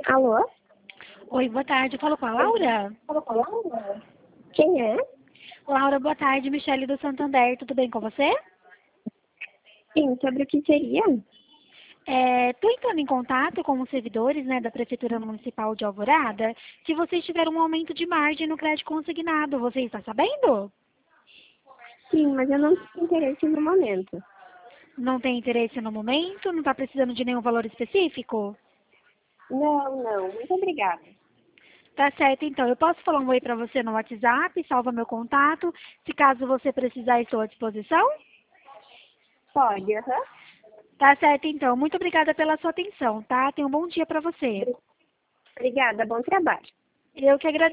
Alô? Oi, boa tarde. Eu falo com a Laura? Quem é? Laura, boa tarde. Michele do Santander. Tudo bem com você? Sim, sobre o que seria? Estou entrando em contato com os servidores, da Prefeitura Municipal de Alvorada, que vocês tiveram um aumento de margem no crédito consignado. Você está sabendo? Sim, mas eu não tenho interesse no momento. Não tem interesse no momento? Não está precisando de nenhum valor específico? Não. Muito obrigada. Tá certo, então. Eu posso falar um oi para você no WhatsApp, salva meu contato. Se caso você precisar, estou à disposição. Pode, aham. Tá certo, então. Muito obrigada pela sua atenção, tá? Tenha um bom dia para você. Obrigada, bom trabalho. Eu que agradeço.